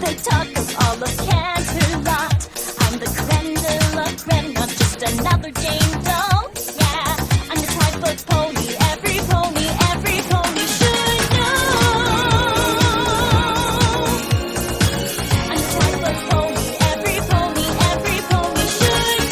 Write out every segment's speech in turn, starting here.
my talk of all of Canterlot. I'm the creme de la creme, not just another Jane Doe. Yeah, I'm the type of pony every pony should know. I'm the type of pony every pony should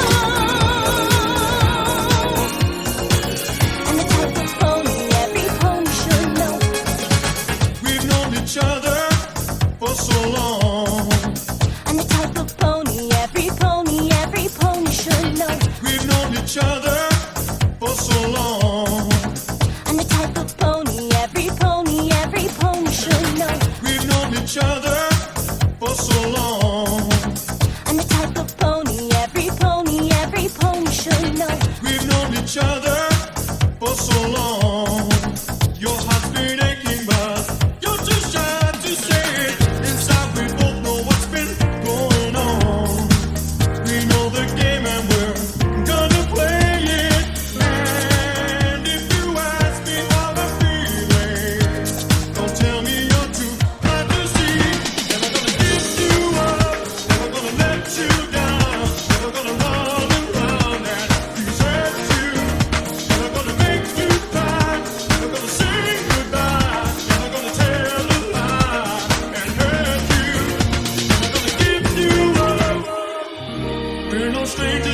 know. I'm the type of pony every pony should know. We've known each other for so long. I'm the type of pony every pony should know. We've known each other for so long. I'm the type of pony every pony should know. We've known each other for so long. I'm the type of pony every pony should know. We've known each other for so long. Your heart's been aching, but you're too shy to say it. Inside, we both know what's been going on. We know the game and we're gonna play it. And if you ask me how I'm feeling, don't tell me you're too hard to see. Never gonna give you up, never gonna let you down, never gonna run around and desert you. Never gonna make you cry, never gonna say goodbye, never gonna tell a lie and hurt you. Never gonna give you up. We're no strangers.